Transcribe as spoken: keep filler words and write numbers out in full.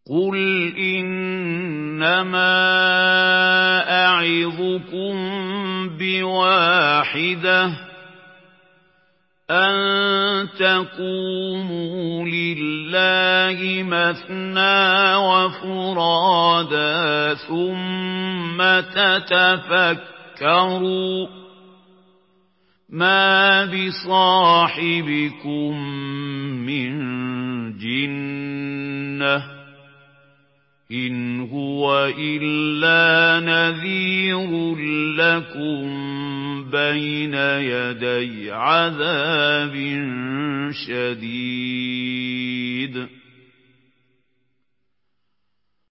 قُلْ إِنَّمَا أَعِظُكُم بِوَاحِدَةٍ أَن تَقُومُوا لِلَّهِ مَثْنَىٰ وَفُرَادَىٰ ثُمَّ تَتَفَكَّرُوا مَا بِصَاحِبِكُم مِّن جِنَّةٍ إِنْ هُوَ إِلَّا نَذِيرٌ لَّكُم بَيْنَ يَدَيْ عَذَابٍ شَدِيدٍ